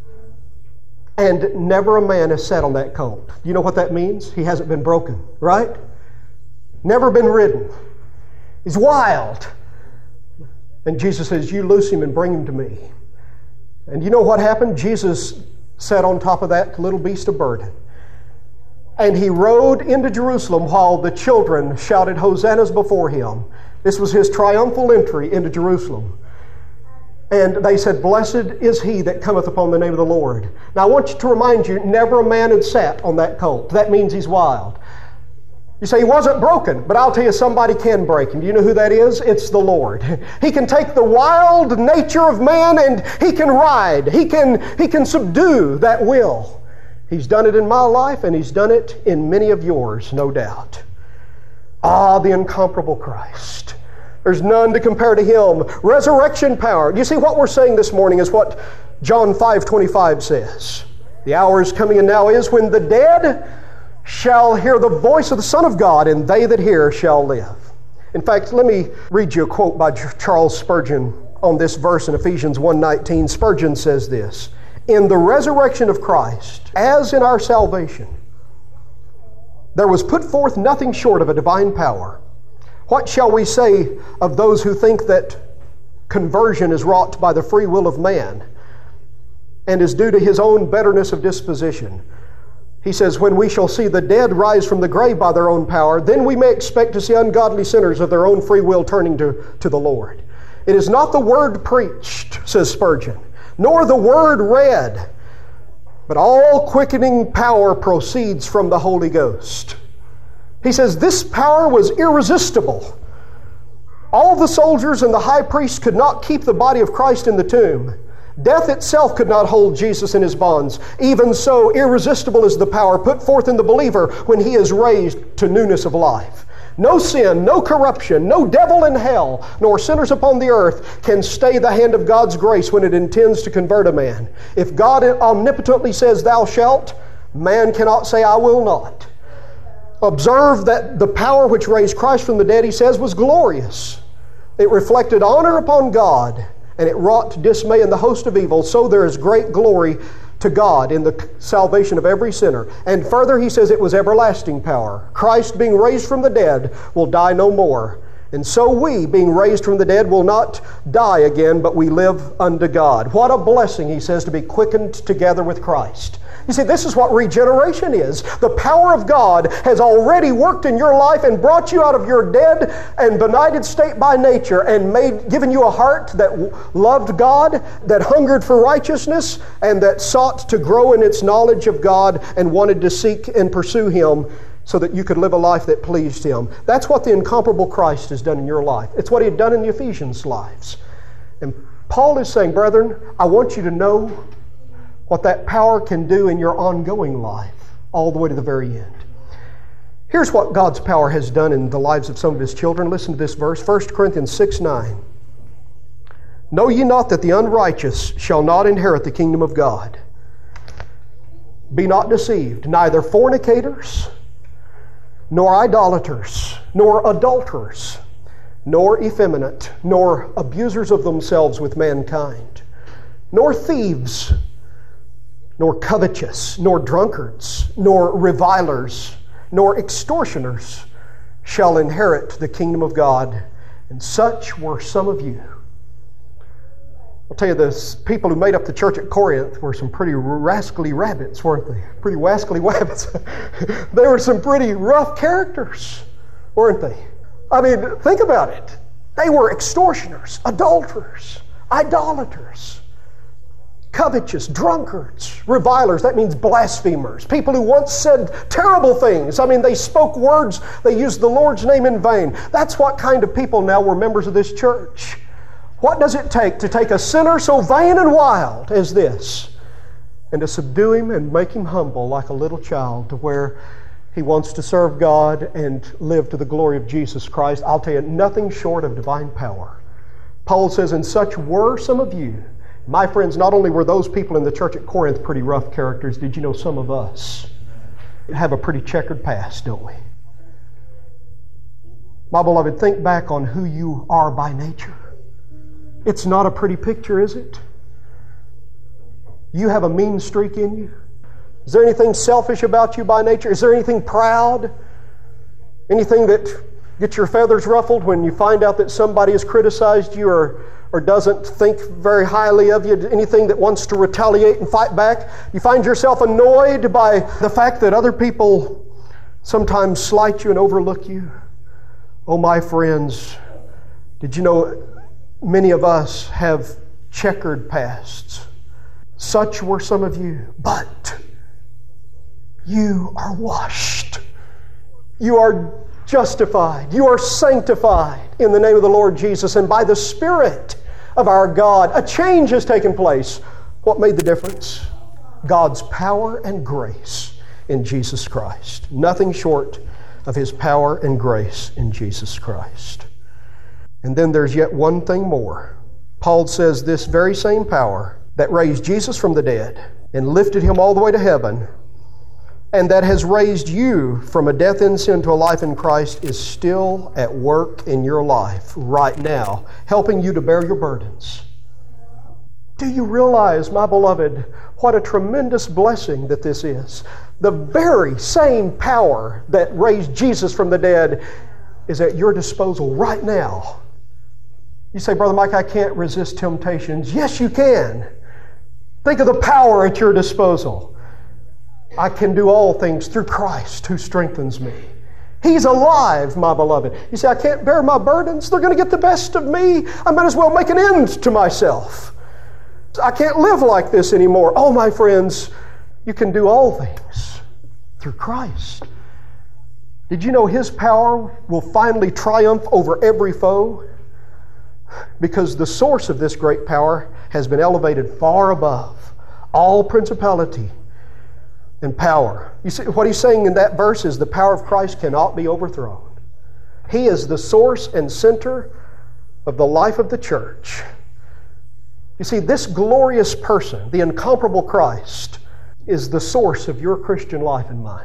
And never a man has sat on that colt. You know what that means? He hasn't been broken, right? Never been ridden. He's wild. And Jesus says, you loose him and bring him to me. And you know what happened? Jesus sat on top of that little beast of burden. And he rode into Jerusalem while the children shouted hosannas before him. This was his triumphal entry into Jerusalem. And they said, blessed is he that cometh upon the name of the Lord. Now I want you to remind you, never a man had sat on that colt. That means he's wild. You say he wasn't broken, but I'll tell you, somebody can break him. Do you know who that is? It's the Lord. He can take the wild nature of man and he can ride. He can, he can subdue that will. He's done it in my life and he's done it in many of yours, no doubt. Ah, the incomparable Christ. There's none to compare to him. Resurrection power. You see, what we're saying this morning is what John five twenty-five says. The hour is coming and now is when the dead shall hear the voice of the Son of God, and they that hear shall live. In fact, let me read you a quote by Charles Spurgeon on this verse in Ephesians one nineteen. Spurgeon says this, in the resurrection of Christ, as in our salvation, there was put forth nothing short of a divine power. What shall we say of those who think that conversion is wrought by the free will of man and is due to his own betterness of disposition? He says, when we shall see the dead rise from the grave by their own power, then we may expect to see ungodly sinners of their own free will turning to, to the Lord. It is not the word preached, says Spurgeon, nor the word read, but all quickening power proceeds from the Holy Ghost. He says, this power was irresistible. All the soldiers and the high priest could not keep the body of Christ in the tomb. Death itself could not hold Jesus in his bonds. Even so, irresistible is the power put forth in the believer when he is raised to newness of life. No sin, no corruption, no devil in hell, nor sinners upon the earth can stay the hand of God's grace when it intends to convert a man. If God omnipotently says, thou shalt, man cannot say, I will not. Observe that the power which raised Christ from the dead, he says, was glorious. It reflected honor upon God, and it wrought dismay in the host of evil. So there is great glory to God in the salvation of every sinner. And further, he says it was everlasting power. Christ, being raised from the dead, will die no more. And so we, being raised from the dead, will not die again, but we live unto God. What a blessing, he says, to be quickened together with Christ. You see, this is what regeneration is. The power of God has already worked in your life and brought you out of your dead and benighted state by nature and made, given you a heart that loved God, that hungered for righteousness, and that sought to grow in its knowledge of God and wanted to seek and pursue Him so that you could live a life that pleased Him. That's what the incomparable Christ has done in your life. It's what He had done in the Ephesians' lives. And Paul is saying, brethren, I want you to know what that power can do in your ongoing life, all the way to the very end. Here's what God's power has done in the lives of some of His children. Listen to this verse, First Corinthians six nine. Know ye not that the unrighteous shall not inherit the kingdom of God? Be not deceived, neither fornicators, nor idolaters, nor adulterers, nor effeminate, nor abusers of themselves with mankind, nor thieves, nor covetous, nor drunkards, nor revilers, nor extortioners shall inherit the kingdom of God. And such were some of you. I'll tell you, the people who made up the church at Corinth were some pretty rascally rabbits, weren't they? Pretty wascally wabbits. They were some pretty rough characters, weren't they? I mean, think about it. They were extortioners, adulterers, idolaters, covetous, drunkards, revilers. That means blasphemers. People who once said terrible things. I mean, they spoke words, they used the Lord's name in vain. That's what kind of people now were members of this church. What does it take to take a sinner so vain and wild as this and to subdue him and make him humble like a little child to where he wants to serve God and live to the glory of Jesus Christ? I'll tell you, nothing short of divine power. Paul says, and such were some of you. My friends, not only were those people in the church at Corinth pretty rough characters, did you know some of us have a pretty checkered past, don't we? My beloved, think back on who you are by nature. It's not a pretty picture, is it? You have a mean streak in you. Is there anything selfish about you by nature? Is there anything proud? Anything that gets your feathers ruffled when you find out that somebody has criticized you or, or doesn't think very highly of you? Anything that wants to retaliate and fight back? You find yourself annoyed by the fact that other people sometimes slight you and overlook you? Oh, my friends, did you know many of us have checkered pasts? Such were some of you, but you are washed. You are justified. You are sanctified in the name of the Lord Jesus, and by the Spirit of our God, a change has taken place. What made the difference? God's power and grace in Jesus Christ. Nothing short of His power and grace in Jesus Christ. And then there's yet one thing more. Paul says this very same power that raised Jesus from the dead and lifted Him all the way to heaven, and that has raised you from a death in sin to a life in Christ, is still at work in your life right now, helping you to bear your burdens. Do you realize, my beloved, what a tremendous blessing that this is? The very same power that raised Jesus from the dead is at your disposal right now. You say, Brother Mike, I can't resist temptations. Yes, you can. Think of the power at your disposal. I can do all things through Christ who strengthens me. He's alive, my beloved. You say, I can't bear my burdens. They're going to get the best of me. I might as well make an end to myself. I can't live like this anymore. Oh, my friends, you can do all things through Christ. Did you know His power will finally triumph over every foe? Because the source of this great power has been elevated far above all principality and power. You see, what he's saying in that verse is the power of Christ cannot be overthrown. He is the source and center of the life of the church. You see, this glorious person, the incomparable Christ, is the source of your Christian life and mine.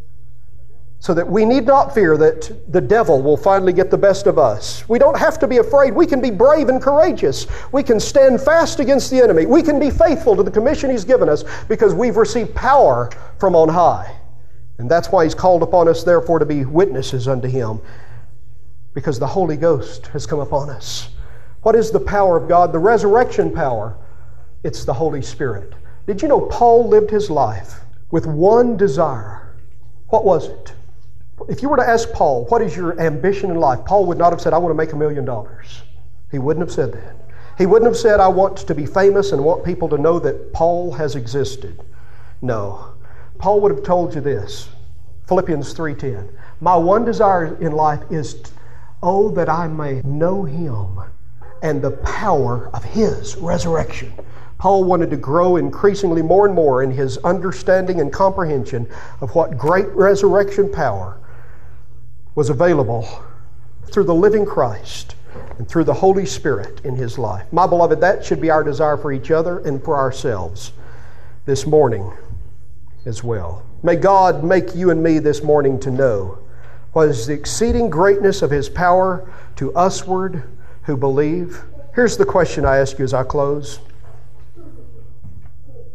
So that we need not fear that the devil will finally get the best of us. We don't have to be afraid. We can be brave and courageous. We can stand fast against the enemy. We can be faithful to the commission He's given us because we've received power from on high. And that's why He's called upon us, therefore, to be witnesses unto Him, because the Holy Ghost has come upon us. What is the power of God? The resurrection power. It's the Holy Spirit. Did you know Paul lived his life with one desire? What was it? If you were to ask Paul, what is your ambition in life? Paul would not have said, I want to make a million dollars. He wouldn't have said that. He wouldn't have said, I want to be famous and want people to know that Paul has existed. No. Paul would have told you this, Philippians three ten. My one desire in life is, oh, that I may know Him and the power of His resurrection. Paul wanted to grow increasingly more and more in his understanding and comprehension of what great resurrection power was available through the living Christ and through the Holy Spirit in his life. My beloved, that should be our desire for each other and for ourselves this morning as well. May God make you and me this morning to know what is the exceeding greatness of His power to usward who believe. Here's the question I ask you as I close.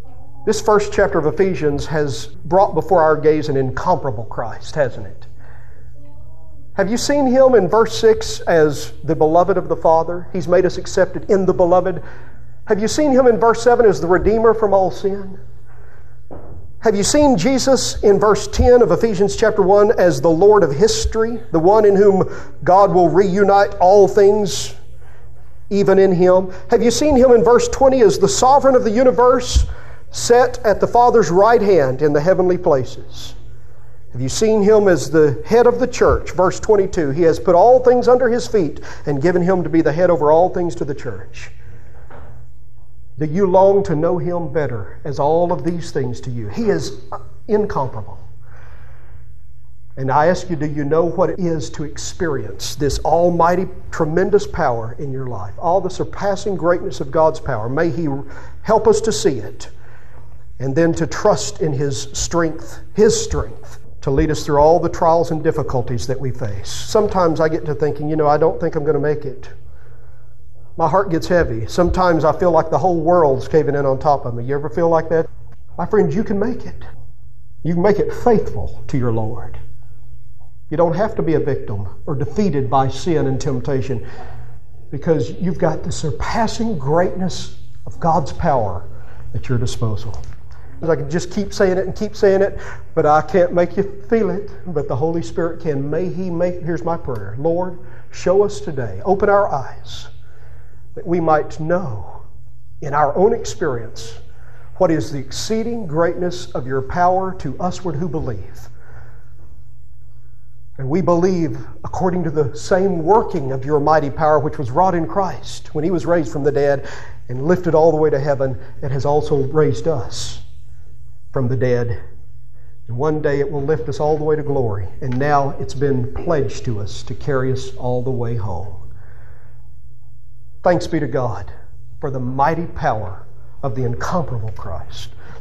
This first chapter of Ephesians has brought before our gaze an incomparable Christ, hasn't it? Have you seen Him in verse six as the beloved of the Father? He's made us accepted in the beloved. Have you seen Him in verse seven as the Redeemer from all sin? Have you seen Jesus in verse ten of Ephesians chapter one as the Lord of history, the one in whom God will reunite all things, even in Him? Have you seen Him in verse twenty as the sovereign of the universe, set at the Father's right hand in the heavenly places? Have you seen Him as the head of the church? Verse twenty-two, He has put all things under His feet and given Him to be the head over all things to the church. Do you long to know Him better as all of these things to you? He is incomparable. And I ask you, do you know what it is to experience this almighty, tremendous power in your life? All the surpassing greatness of God's power. May He help us to see it, and then to trust in His strength, His strength, to lead us through all the trials and difficulties that we face. Sometimes I get to thinking, you know, I don't think I'm going to make it. My heart gets heavy. Sometimes I feel like the whole world's caving in on top of me. You ever feel like that? My friends, you can make it. You can make it faithful to your Lord. You don't have to be a victim or defeated by sin and temptation, because you've got the surpassing greatness of God's power at your disposal. I can just keep saying it and keep saying it, but I can't make you feel it. But the Holy Spirit can. May He make, here's my prayer. Lord, show us today, open our eyes, that we might know in our own experience what is the exceeding greatness of your power to usward who believe. And we believe according to the same working of your mighty power which was wrought in Christ when He was raised from the dead and lifted all the way to heaven. It has also raised us from the dead. And one day it will lift us all the way to glory. And now it's been pledged to us to carry us all the way home. Thanks be to God for the mighty power of the incomparable Christ.